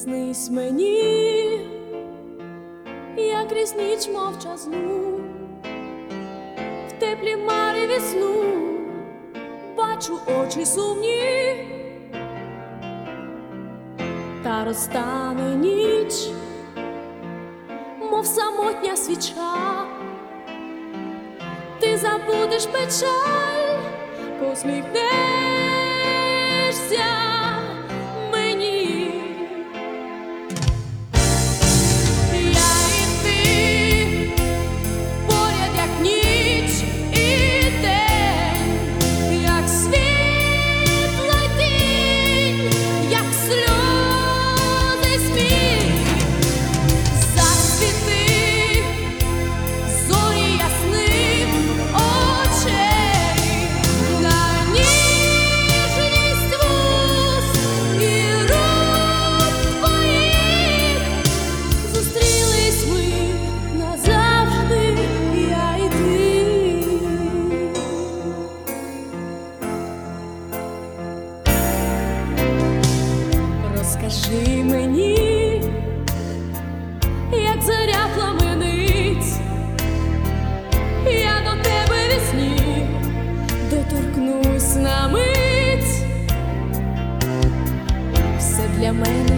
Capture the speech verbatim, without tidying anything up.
Приснись мені, як крізь ніч мовчазну, в теплі мареві сну бачу очі сумні, та розтане ніч, мов самотня свіча. Ти забудеш печаль, посміхнешся мені. Я і ти поряд, як ніч і день, як світло й тінь, як сльози й сміх. Засвіти зорі ясних очей, на ніжність вуст і рук твоїх. Зустрілись ми назавжди, я і ти. Розкажи мені, як зоря пламенить, я до тебе весні доторкнусь на мить. Все для мене